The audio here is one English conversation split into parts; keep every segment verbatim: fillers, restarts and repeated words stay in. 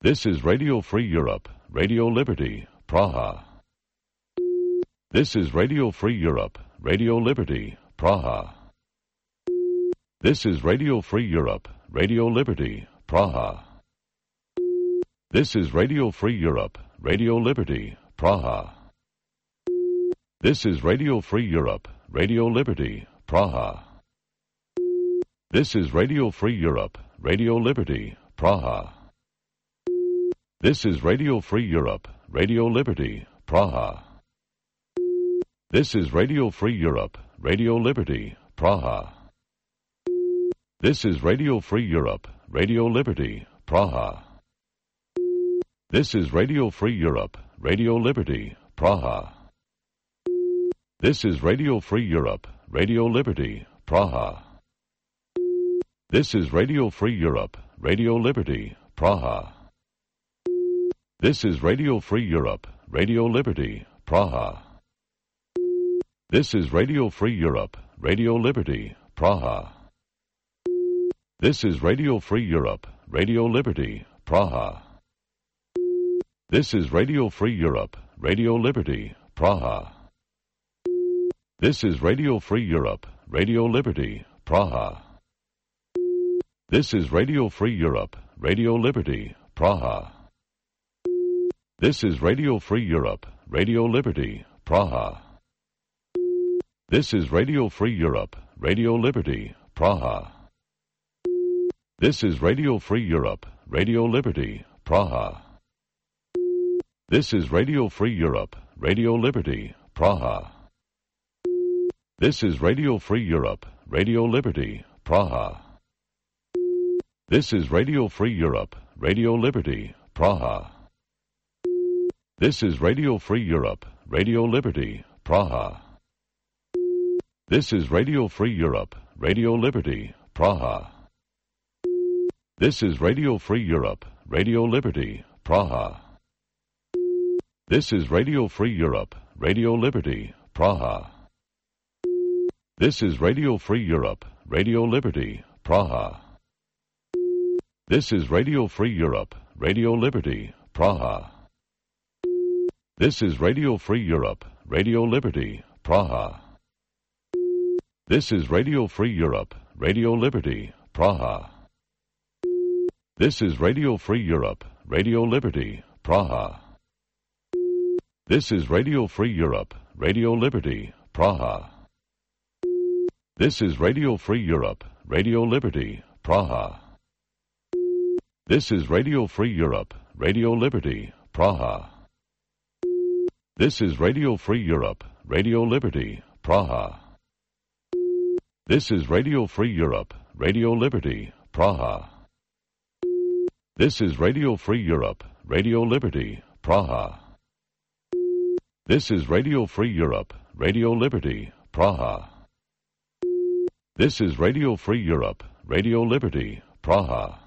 This is Radio Free Europe, Radio Liberty, Praha. This is Radio Free Europe, Radio Liberty, Praha. This is Radio Free Europe, Radio Liberty, Praha. This is Radio Free Europe, Radio Liberty, Praha. This is Radio Free Europe, Radio Liberty, Praha. This is Radio Free Europe, Radio Liberty, Praha. This is Radio Free Europe, Radio Liberty, Praha. This is Radio Free Europe, Radio Liberty, Praha. This is Radio Free Europe, Radio Liberty, Praha. This is Radio Free Europe, Radio Liberty, Praha. This is Radio Free Europe, Radio Liberty, Praha. This is Radio Free Europe, Radio Liberty, Praha. This is Radio Free Europe, Radio Liberty, Praha. This is Radio Free Europe, Radio Liberty, Praha. This is Radio Free Europe, Radio Liberty, Praha. This is Radio Free Europe, Radio Liberty, Praha. This is Radio Free Europe, Radio Liberty, Praha. This is Radio Free Europe, Radio Liberty, Praha. This is Radio Free Europe, Radio Liberty, Praha. This is Radio Free Europe, Radio Liberty, Praha. This is Radio Free Europe, Radio Liberty, Praha. This is Radio Free Europe, Radio Liberty, Praha. This is Radio Free Europe, Radio Liberty, Praha. This is Radio Free Europe, Radio Liberty, Praha. This is Radio Free Europe, Radio Liberty, Praha. This is Radio Free Europe, Radio Liberty, Praha. This is Radio Free Europe, Radio Liberty, Praha. This is Radio Free Europe, Radio Liberty, Praha. This is Radio Free Europe, Radio Liberty, Praha. This is Radio Free Europe, Radio Liberty, Praha. This is Radio Free Europe, Radio Liberty, Praha. This is Radio Free Europe, Radio Liberty, Praha. This is Radio Free Europe, Radio Liberty, Praha. This is Radio Free Europe, Radio Liberty, Praha. This is Radio Free Europe, Radio Liberty, Praha. This is Radio Free Europe, Radio Liberty, Praha. This is Radio Free Europe, Radio Liberty, Praha. This is Radio Free Europe, Radio Liberty, Praha. This is Radio Free Europe, Radio Liberty, Praha. This is Radio Free Europe, Radio Liberty, Praha. This is Radio Free Europe, Radio Liberty, Praha.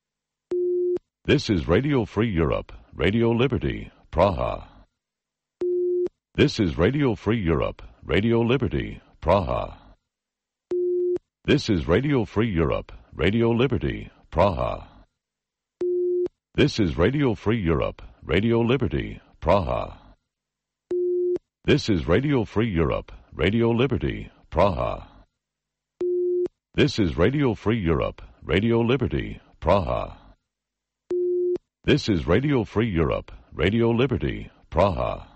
This is Radio Free Europe, Radio Liberty, Praha. This is Radio Free Europe, Radio Liberty, Praha. This is Radio Free Europe, Radio Liberty, Praha. This is Radio Free Europe, Radio Liberty, Praha. This is Radio Free Europe, Radio Liberty, Praha. This is Radio Free Europe, Radio Liberty, Praha. This is Radio Free Europe, Radio Liberty, Praha.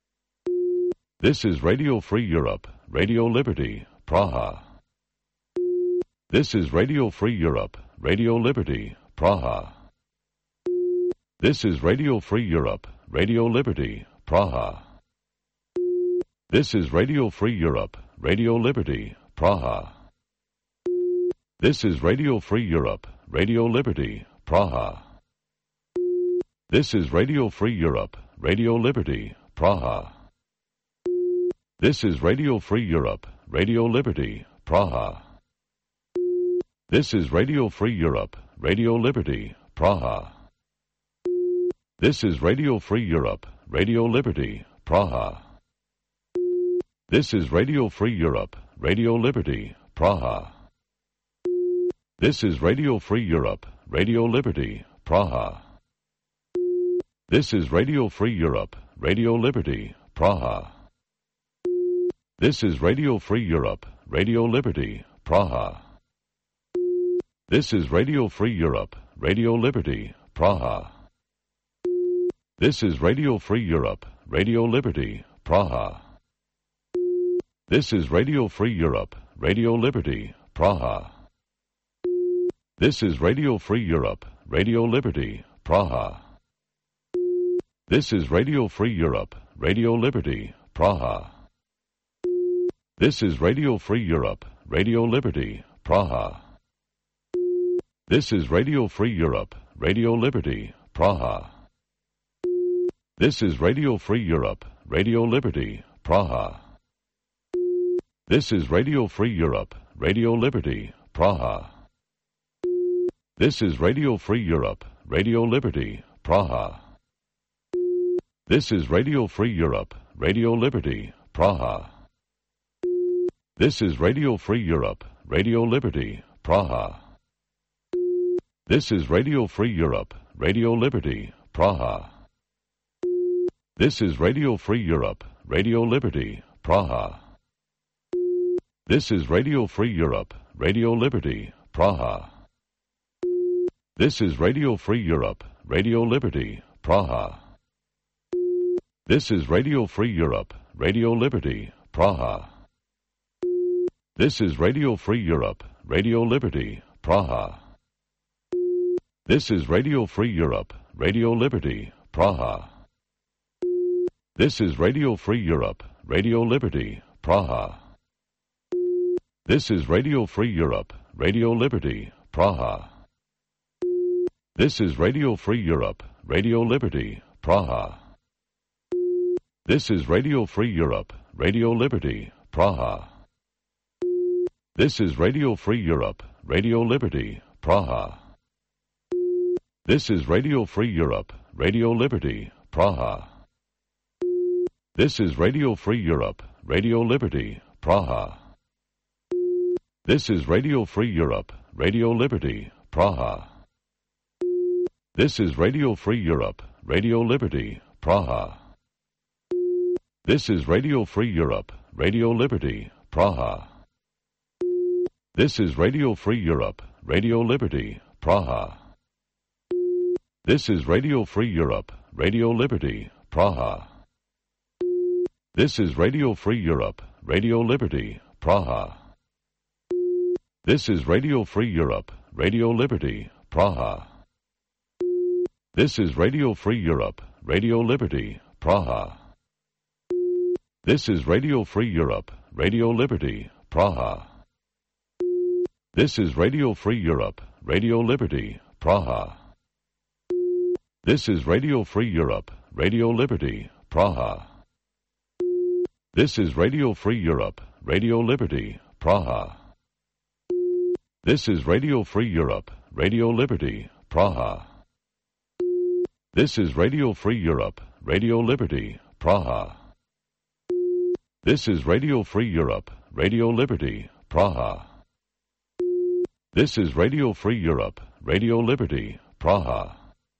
This is Radio Free Europe, Radio Liberty, Praha. This is Radio Free Europe, Radio Liberty, Praha. This is Radio Free Europe, Radio Liberty, Praha. This is Radio Free Europe, Radio Liberty, Praha. This is Radio Free Europe, Radio Liberty, Praha. This is Radio Free Europe, Radio Liberty, Praha. This is Radio Free Europe, Radio Liberty, Praha. This is Radio Free Europe, Radio Liberty, Praha. This is Radio Free Europe, Radio Liberty, Praha. This is Radio Free Europe, Radio Liberty, Praha. This is Radio Free Europe, Radio Liberty, Praha. This is Radio Free Europe, Radio Liberty, Praha. This is Radio Free Europe, Radio Liberty, Praha. This is Radio Free Europe, Radio Liberty, Praha. This is Radio Free Europe, Radio Liberty, Praha. This is Radio Free Europe, Radio Liberty, Praha. This is Radio Free Europe, Radio Liberty, Praha. This is Radio Free Europe, Radio Liberty, Praha. This is Radio Free Europe, Radio Liberty, Praha. This is Radio Free Europe, Radio Liberty, Praha. This is Radio Free Europe, Radio Liberty, Praha. This is Radio Free Europe, Radio Liberty, Praha. This is Radio Free Europe, Radio Liberty, Praha. This is Radio Free Europe, Radio Liberty, Praha. This is Radio Free Europe, Radio Liberty, Praha. This is Radio Free Europe, Radio Liberty, Praha. This is Radio Free Europe, Radio Liberty, Praha. This is Radio Free Europe, Radio Liberty, Praha. This is Radio Free Europe, Radio Liberty, Praha. This is Radio Free Europe, Radio Liberty, Praha. This is Radio Free Europe, Radio Liberty, Praha. This is Radio Free Europe, Radio Liberty, Praha. This is Radio Free Europe, Radio Liberty, Praha. This is Radio Free Europe, Radio Liberty, Praha. This is Radio Free Europe, Radio Liberty, Praha. This is Radio Free Europe, Radio Liberty, Praha. This is Radio Free Europe, Radio Liberty, Praha. This is Radio Free Europe, Radio Liberty, Praha. This is Radio Free Europe, Radio Liberty, Praha. This is Radio Free Europe, Radio Liberty, Praha. This is Radio Free Europe, Radio Liberty, Praha. This is Radio Free Europe, Radio Liberty, Praha. This is Radio Free Europe, Radio Liberty, Praha. This is Radio Free Europe, Radio Liberty, Praha. This is Radio Free Europe, Radio Liberty, Praha. This is Radio Free Europe, Radio Liberty, Praha. This is Radio Free Europe, Radio Liberty, Praha. This is Radio Free Europe, Radio Liberty, Praha. This is Radio Free Europe, Radio Liberty, Praha. This is Radio Free Europe, Radio Liberty, Praha. This is Radio Free Europe, Radio Liberty, Praha. This is Radio Free Europe, Radio Liberty, Praha. This is Radio Free Europe, Radio Liberty, Praha. This is Radio Free Europe, Radio Liberty, Praha. This is Radio Free Europe, Radio Liberty, Praha.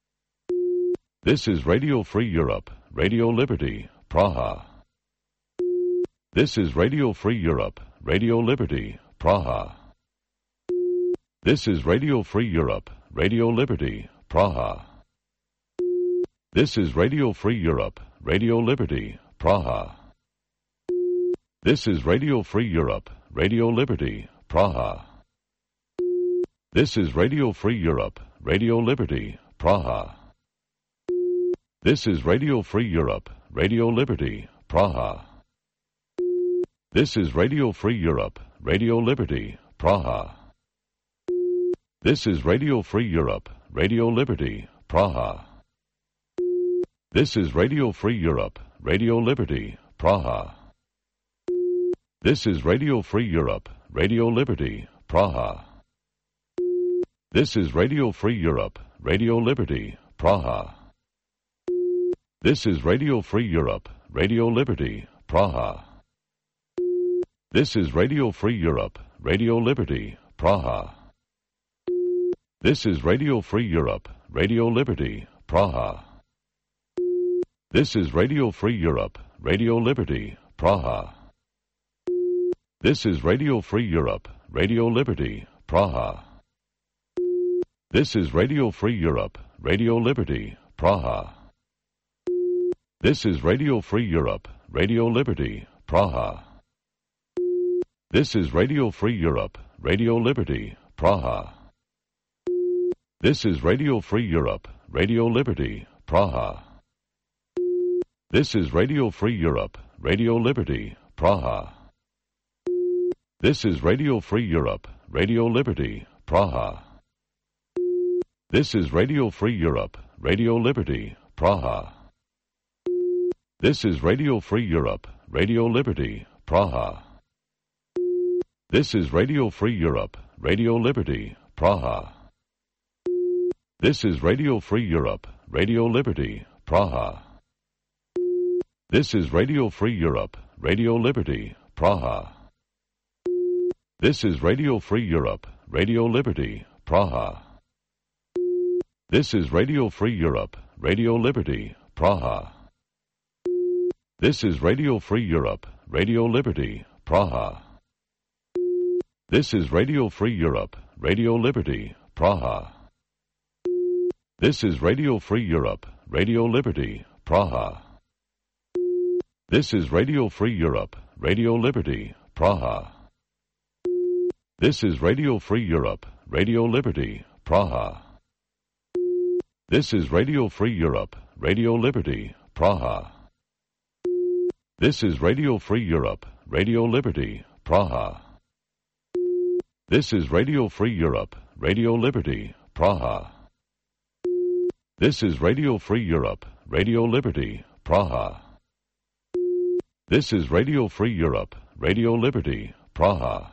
This is Radio Free Europe, Radio Liberty, Praha. This is Radio Free Europe, Radio Liberty, Praha. This is Radio Free Europe, Radio Liberty, Praha. This is Radio Free Europe, Radio Liberty, Praha. This is Radio Free Europe, Radio Liberty, Praha. This is Radio Free Europe, Radio Liberty, Praha. This is Radio Free Europe, Radio Liberty, Praha. This is Radio Free Europe, Radio Liberty, Praha. This is Radio Free Europe, Radio Liberty, Praha. This is Radio Free Europe, Radio Liberty, Praha. This is Radio Free Europe, Radio Liberty, Praha. This is Radio Free Europe, Radio Liberty, Praha. This is Radio Free Europe, Radio Liberty, Praha. This is Radio Free Europe, Radio Liberty, Praha. This is Radio Free Europe, Radio Liberty, Praha. This is Radio Free Europe, Radio Liberty, Praha. This is Radio Free Europe, Radio Liberty, Praha. This is Radio Free Europe, Radio Liberty, Praha. This is Radio Free Europe, Radio Liberty, Praha. This is Radio Free Europe, Radio Liberty, Praha. This is Radio Free Europe, Radio Liberty, Praha. This is Radio Free Europe, Radio Liberty, Praha. This is Radio Free Europe, Radio Liberty, Praha. This is Radio Free Europe, Radio Liberty, Praha. This is Radio Free Europe, Radio Liberty, Praha. This is Radio Free Europe, Radio Liberty, Praha. This is Radio Free Europe, Radio Liberty, Praha. This is Radio Free Europe, Radio Liberty, Praha. This is Radio Free Europe, Radio Liberty, Praha. This is Radio Free Europe, Radio Liberty, Praha. This is Radio Free Europe, Radio Liberty, Praha. This is Radio Free Europe, Radio Liberty, Praha. This is Radio Free Europe, Radio Liberty, Praha. This is Radio Free Europe, Radio Liberty, Praha. This is Radio Free Europe, Radio Liberty, Praha. This is Radio Free Europe, Radio Liberty, Praha. This is Radio Free Europe, Radio Liberty, Praha. This is Radio Free Europe, Radio Liberty, Praha. This is Radio Free Europe, Radio Liberty, Praha. This is Radio Free Europe, Radio Liberty, Praha.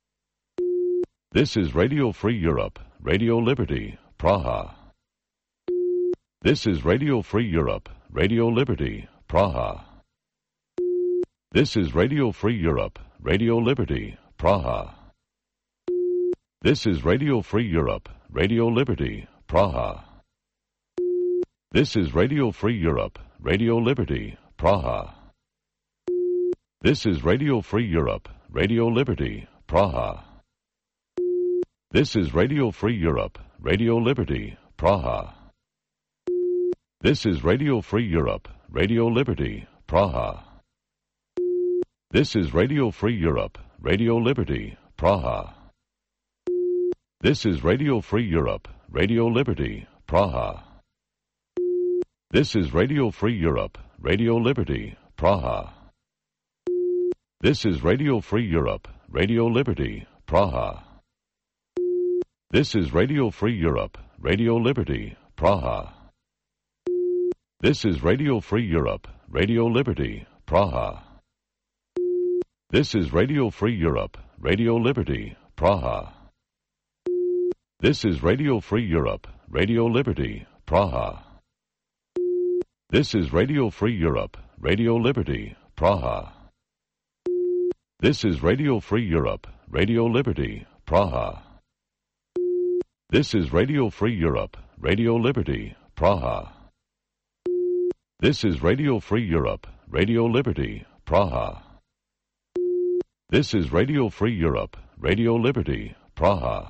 This is Radio Free Europe, Radio Liberty, Praha. This is Radio Free Europe, Radio Liberty, Praha. This is Radio Free Europe, Radio Liberty, Praha. This is Radio Free Europe, Radio Liberty, Praha. This is Radio Free Europe, Radio Liberty, Praha. This is Radio Free Europe, Radio Liberty, Praha. This is Radio Free Europe, Radio Liberty, Praha. This is Radio Free Europe, Radio Liberty, Praha. This is Radio Free Europe, Radio Liberty, Praha. This is Radio Free Europe, Radio Liberty, Praha. This is Radio Free Europe, Radio Liberty, Praha. This is Radio Free Europe, Radio Liberty, Praha. This is Radio Free Europe, Radio Liberty, Praha. This is Radio Free Europe, Radio Liberty, Praha. This is Radio Free Europe, Radio Liberty, Praha. This is Radio Free Europe, Radio Liberty, Praha. This is Radio Free Europe, Radio Liberty, Praha. This is Radio Free Europe, Radio Liberty, Praha. This is Radio Free Europe, Radio Liberty, Praha. This is Radio Free Europe, Radio Liberty, Praha. This is Radio Free Europe, Radio Liberty, Praha.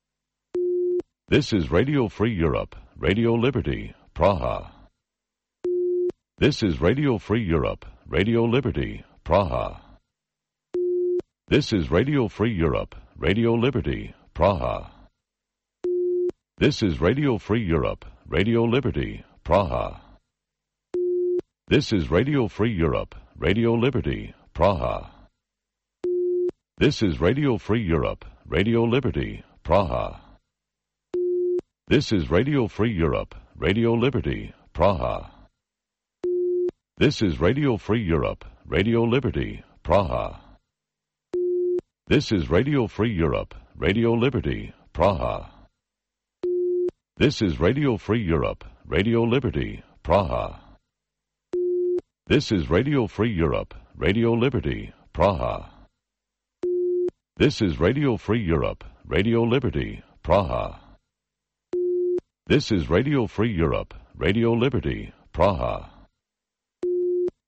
This is Radio Free Europe, Radio Liberty, Praha. This is Radio Free Europe, Radio Liberty, Praha. This is Radio Free Europe, Radio Liberty, Praha. This is Radio Free Europe, Radio Liberty, Praha. This is Radio Free Europe, Radio Liberty, Praha. This is Radio Free Europe, Radio Liberty, Praha. This is Radio Free Europe, Radio Liberty, Praha. This is Radio Free Europe, Radio Liberty, Praha. This is Radio Free Europe, Radio Liberty, Praha. This is Radio Free Europe, Radio Liberty, Praha. This is Radio Free Europe, Radio Liberty, Praha. This is Radio Free Europe, Radio Liberty, Praha. This is Radio Free Europe, Radio Liberty, Praha.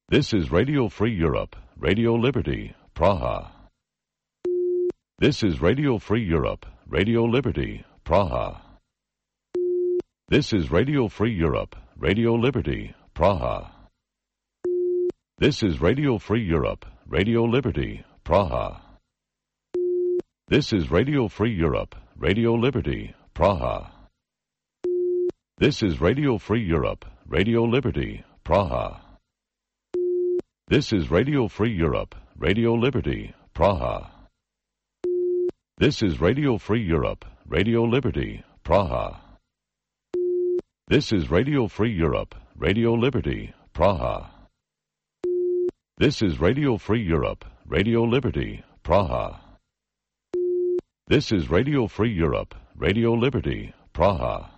This is Radio Free Europe, Radio Liberty, Praha. This is Radio Free Europe, Radio Liberty, Praha. This is Radio Free Europe, Radio Liberty, Praha. This is Radio Free Europe, Radio Liberty, Praha. This is Radio Free Europe, Radio Liberty, Praha. This is Radio Free Europe, Radio Liberty, Praha. This is Radio Free Europe, Radio Liberty, Praha. This is Radio Free Europe, Radio Liberty, Praha. This is Radio Free Europe, Radio Liberty, Praha. This is Radio Free Europe, Radio Liberty, Praha. This is Radio Free Europe, Radio Liberty, Praha.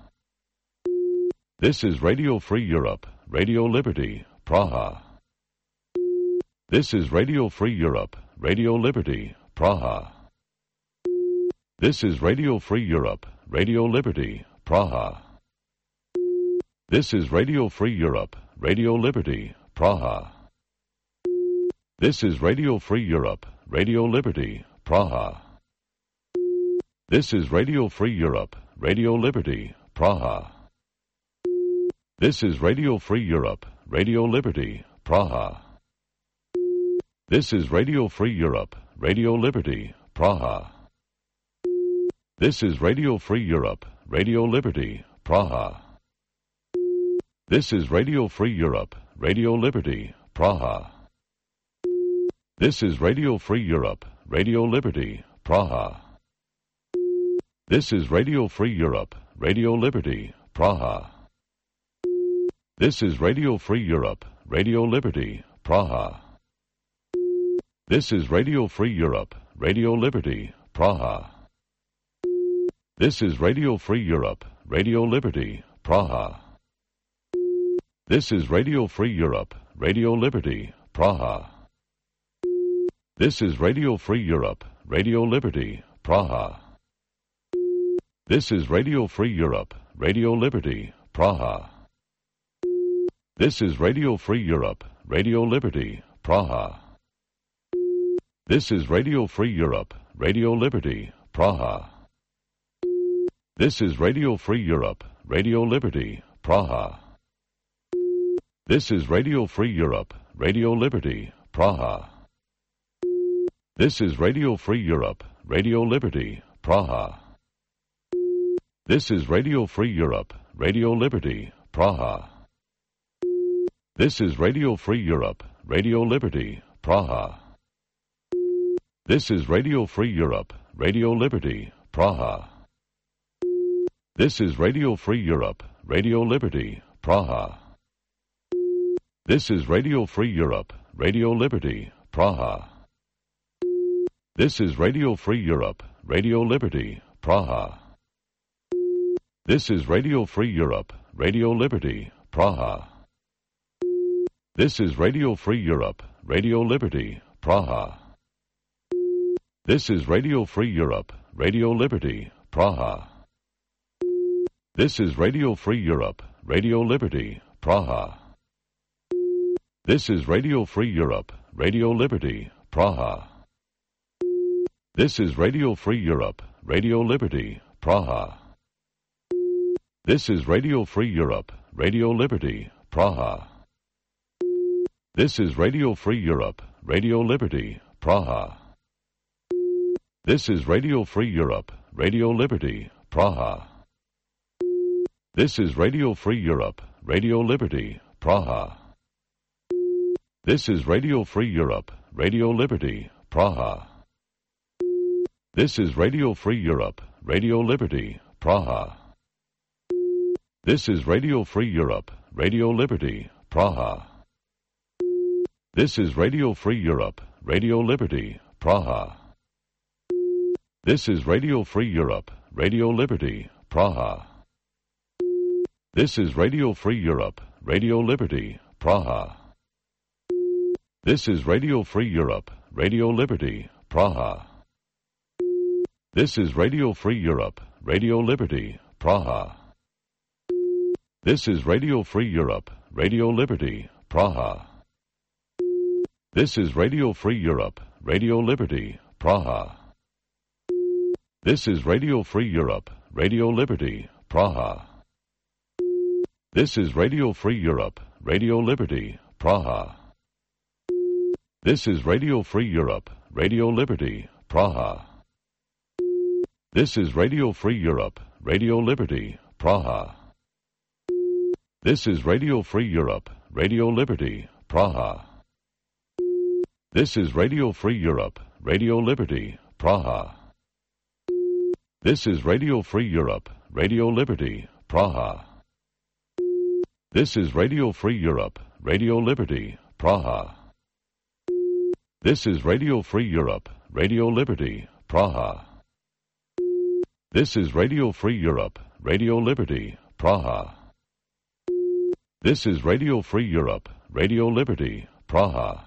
This is Radio Free Europe, Radio Liberty, Praha. This is Radio Free Europe, Radio Liberty, Praha. This is Radio Free Europe, Radio Liberty, Praha. This is Radio Free Europe, Radio Liberty, Praha. This is Radio Free Europe, Radio Liberty, Praha. This is Radio Free Europe, Radio Liberty, Praha. This is Radio Free Europe, Radio Liberty, Praha. This is Radio Free Europe, Radio Liberty, Praha. This is Radio Free Europe, Radio Liberty, Praha. This is Radio Free Europe, Radio Liberty, Praha. This is Radio Free Europe, Radio Liberty, Praha. This is Radio Free Europe, Radio Liberty, Praha. This is Radio Free Europe, Radio Liberty, Praha. This is Radio Free Europe, Radio Liberty, Praha. This is Radio Free Europe, Radio Liberty, Praha. This is Radio Free Europe, Radio Liberty, Praha. This is Radio Free Europe, Radio Liberty, Praha. This is Radio Free Europe, Radio Liberty, Praha. This is Radio Free Europe, Radio Liberty, Praha. This is Radio Free Europe, Radio Liberty, Praha. This is Radio Free Europe, Radio Liberty, Praha. This is Radio Free Europe, Radio Liberty, Praha. This is Radio Free Europe, Radio Liberty, Praha. This is Radio Free Europe, Radio Liberty, Praha. This is Radio Free Europe, Radio Liberty, Praha. This is Radio Free Europe, Radio Liberty, Praha. This is Radio Free Europe, Radio Liberty, Praha. This is Radio Free Europe, Radio Liberty, Praha. This is Radio Free Europe, Radio Liberty, Praha. This is Radio Free Europe, Radio Liberty, Praha. This is Radio Free Europe, Radio Liberty, Praha. This is Radio Free Europe, Radio Liberty, Praha. This is Radio Free Europe, Radio Liberty, Praha. This is Radio Free Europe, Radio Liberty, Praha. This is Radio Free Europe, Radio Liberty, Praha. This is Radio Free Europe, Radio Liberty, Praha. This is Radio Free Europe, Radio Liberty, Praha. This is Radio Free Europe, Radio Liberty, Praha. This is Radio Free Europe, Radio Liberty, Praha. This is Radio Free Europe, Radio Liberty, Praha. This is Radio Free Europe, Radio Liberty, Praha. This is Radio Free Europe, Radio Liberty, Praha. This is Radio Free Europe, Radio Liberty, Praha. This is Radio Free Europe, Radio Liberty, Praha. This is Radio Free Europe, Radio Liberty, Praha. This is Radio Free Europe, Radio Liberty, Praha. This is Radio Free Europe, Radio Liberty, Praha. This is Radio Free Europe, Radio Liberty, Praha. This is Radio Free Europe, Radio Liberty, Praha. This is Radio Free Europe, Radio Liberty, Praha. This is Radio Free Europe, Radio Liberty, Praha. This is Radio Free Europe, Radio Liberty, Praha. This is Radio Free Europe, Radio Liberty, Praha. This is Radio Free Europe, Radio Liberty, Praha. This is Radio Free Europe, Radio Liberty, Praha. This is Radio Free Europe, Radio Liberty, Praha. This is Radio Free Europe, Radio Liberty, Praha. This is Radio Free Europe, Radio Liberty, Praha. This is Radio Free Europe, Radio Liberty, Praha. This is Radio Free Europe, Radio Liberty, Praha.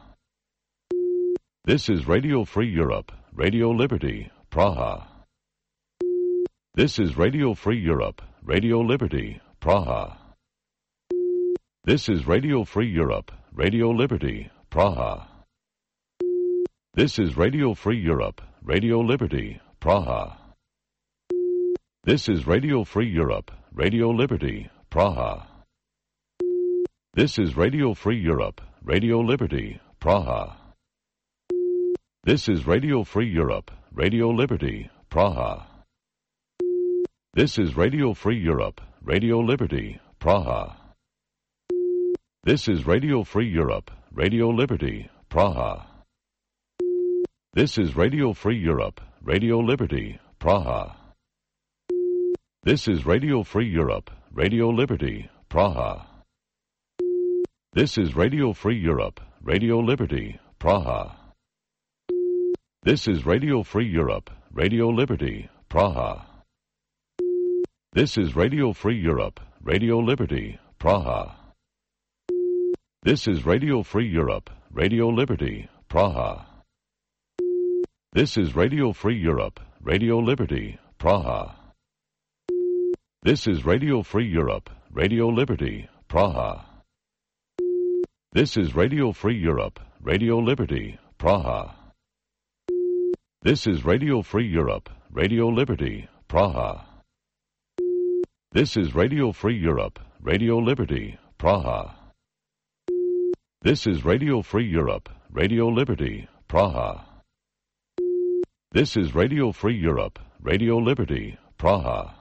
This is Radio Free Europe, Radio Liberty, Praha. This is Radio Free Europe, Radio Liberty, Praha. This is Radio Free Europe, Radio Liberty, Praha. This is Radio Free Europe, Radio Liberty, Praha. This is Radio Free Europe, Radio Liberty, Praha. This is Radio Free Europe, Radio Liberty, Praha. This is Radio Free Europe, Radio Liberty, Praha. This is Radio Free Europe, Radio Liberty, Praha. This is Radio Free Europe, Radio Liberty, Praha. This is Radio Free Europe, Radio Liberty, Praha. This is Radio Free Europe, Radio Liberty, Praha. This is Radio Free Europe, Radio Liberty, Praha. This is Radio Free Europe, Radio Liberty, Praha. This is Radio Free Europe, Radio Liberty, Praha. This is Radio Free Europe, Radio Liberty, Praha. This is Radio Free Europe, Radio Liberty, Praha. This is Radio Free Europe, Radio Liberty, Praha. This is Radio Free Europe, Radio Liberty, Praha. This is Radio Free Europe, Radio Liberty, Praha. This is Radio Free Europe, Radio Liberty, Praha. This is Radio Free Europe, Radio Liberty, Praha. This is Radio Free Europe, Radio Liberty, Praha.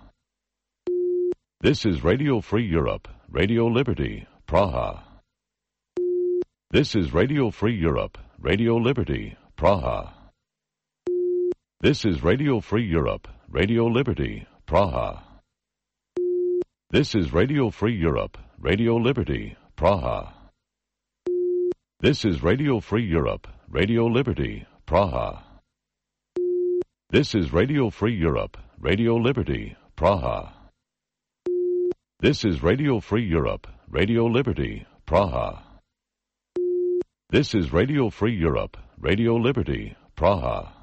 This is Radio Free Europe, Radio Liberty, Praha. This is Radio Free Europe, Radio Liberty, Praha. This is Radio Free Europe, Radio Liberty, Praha. This is Radio Free Europe, Radio Liberty, Praha. This is Radio Free Europe, Radio Liberty, Praha. This is Radio Free Europe, Radio Liberty, Praha. This is Radio Free Europe, Radio Liberty, Praha. This is Radio Free Europe, Radio Liberty, Praha.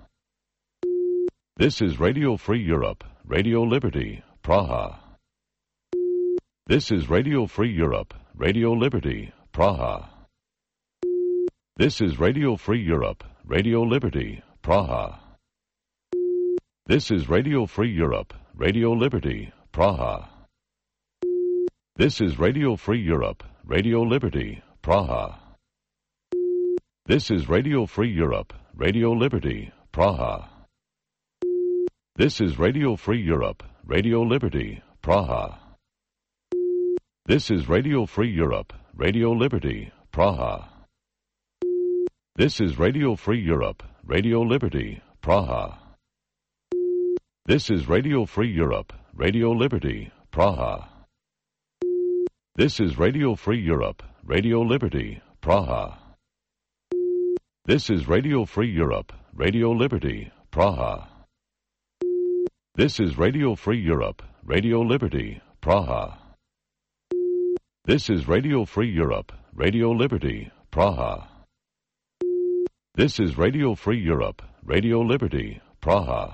This is Radio Free Europe, Radio Liberty, Praha. This is Radio Free Europe, Radio Liberty, Praha. This is Radio Free Europe, Radio Liberty, Praha. This is Radio Free Europe, Radio Liberty, Praha. This is Radio Free Europe, Radio Liberty, Praha. This is Radio Free Europe, Radio Liberty, Praha. This is Radio Free Europe, Radio Liberty, Praha. This is Radio Free Europe, Radio Liberty, Praha. This is Radio Free Europe, Radio Liberty, Praha. This is Radio Free Europe, Radio Liberty, Praha. This is Radio Free Europe, Radio Liberty, Praha. This is Radio Free Europe, Radio Liberty, Praha. This is Radio Free Europe, Radio Liberty, Praha. This is Radio Free Europe, Radio Liberty, Praha. This is Radio Free Europe, Radio Liberty, Praha.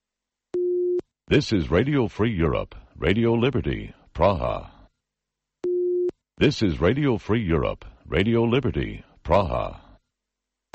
This is Radio Free Europe, Radio Liberty, Praha. This is Radio Free Europe, Radio Liberty, Praha.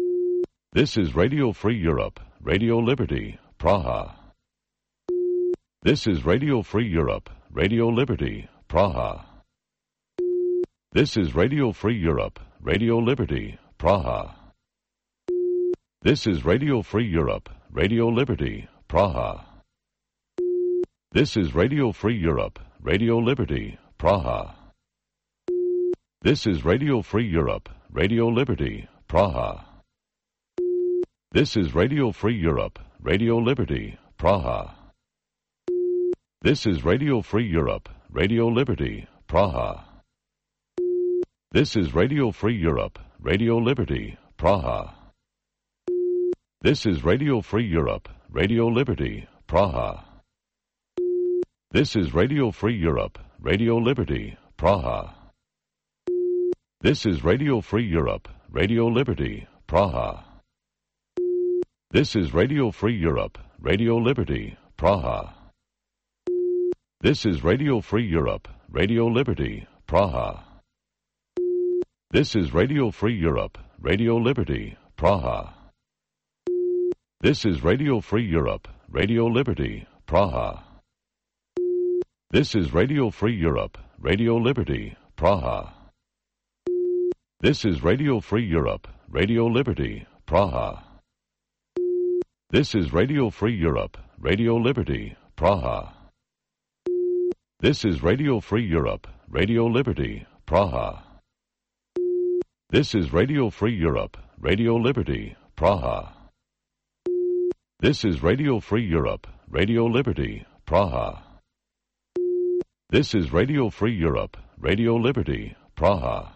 This is Radio Free Europe, Radio Liberty, Praha. This is Radio Free Europe, Radio Liberty, Praha. This is Radio Free Europe, Radio Liberty, Praha. This is Radio Free Europe, Radio Liberty, Praha. This is Radio Free Europe, Radio Liberty, Praha. This is Radio Free Europe, Radio Liberty, Praha. This is Radio Free Europe, Radio Liberty, Praha. This is Radio Free Europe, Radio Liberty, Praha. This is Radio Free Europe, Radio Liberty, Praha. This is Radio Free Europe, Radio Liberty, Praha. This is Radio Free Europe, Radio Liberty, Praha. This is Radio Free Europe, Radio Liberty, Praha. This is Radio Free Europe, Radio Liberty, Praha. This is Radio Free Europe, Radio Liberty, Praha. This is Radio Free Europe, Radio Liberty, Praha. This is Radio Free Europe, Radio Liberty, Praha. This is Radio Free Europe, Radio Liberty, Praha. This is Radio Free Europe, Radio Liberty, Praha. This is Radio Free Europe, Radio Liberty, Praha. This is Radio Free Europe, Radio Liberty, Praha. This is Radio Free Europe, Radio Liberty, Praha. This is Radio Free Europe, Radio Liberty, Praha. This is Radio Free Europe, Radio Liberty, Praha.